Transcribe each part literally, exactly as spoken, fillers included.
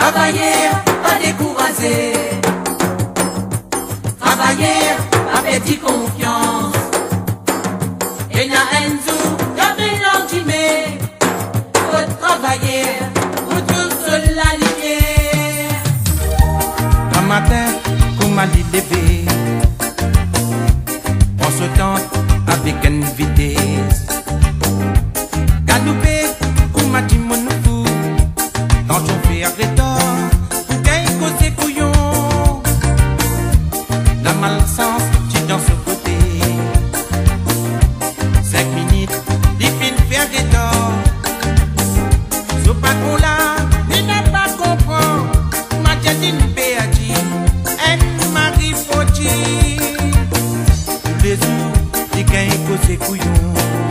Travailler, pas décourager. Travailler, pas perdre confiance. Et na enzo, jamais l'antimé. Faut travailler, pour tous la lumière. Un matin, comme à lever, on se tente avec une vitesse. Galoper, comme à Timon fou, dans ton fait arrêtant, pour qu'un cause couillon. La malchance, tu dans ce côté. Cinq minutes, les films fait arrêtant. So pas qu'on l'a, il n'a pas comprend. Ma jadine péadi, elle m'arrive pour dire. Tous les jours, les qu'un cause couillon.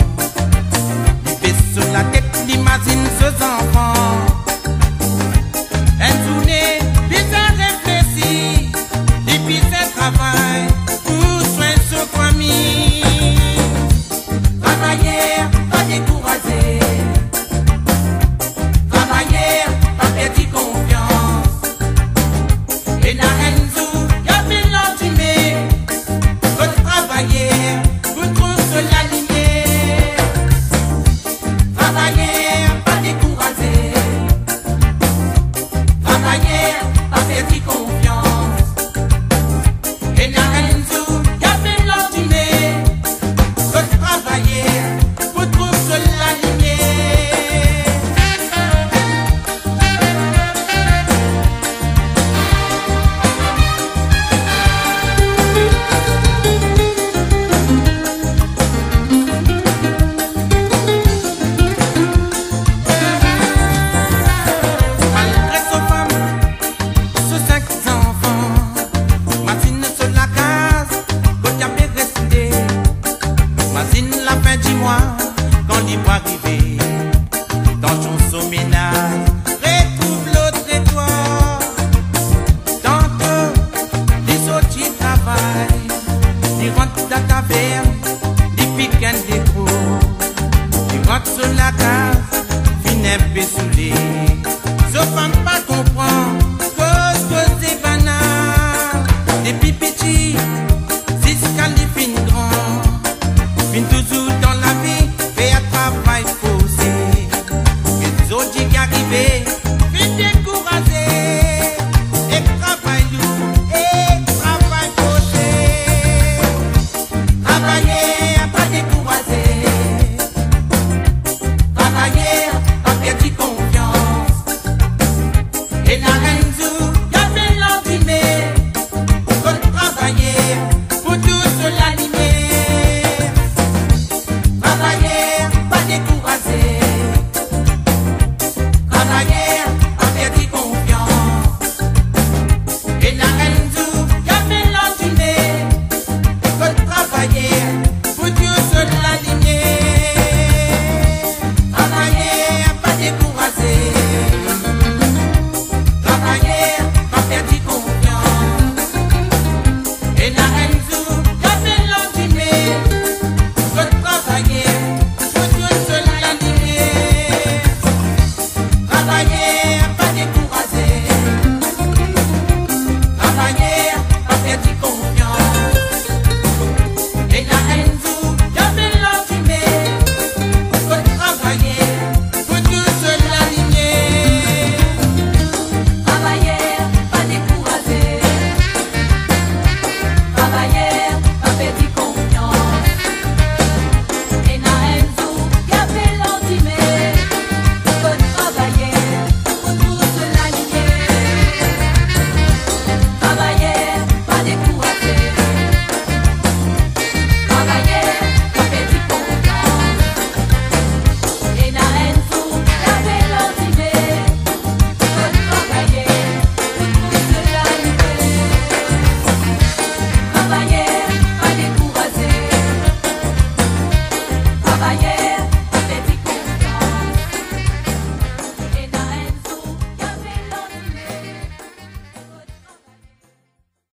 Sur la tête, l'imagine ce enfants. Un tourné, puis un réfléchit, et puis un travail, pour soin sur famille. Travailler, pas décourager. Travailler, pas perdre confiance. Et na enzo, y'a bien l'antimé. Faut travailler, pour tous la lumière. Travailler, pas décourager. Travailler, pas perdre confiance. Et na enzo, y'a bien l'antimé. Faut travailler, pour tous la lumière. Malgré sa femme, ses cinq enfants, Martine sur la case, quand il a bien resté. Martine la fin du mois, quand il va arriver, dans son ménage, retrouve l'autre étoile. Tantôt, les autres y travaillent, ils rentrent dans la taverne, ils piquent un décro. Ils rentrent sur la case, finissent un peu saoulés. Ce femme pas comprend, cause que c'est banal. Depuis petit, jusqu'à les fins grands. Fin toujours dans la vie, fait un travail forcé. Les autres qui arrivent, fin découragés. Et travail lourd, et travail forcé. Travailler, pas décourager. Travailler, pas perdre confiance. Et na enzo,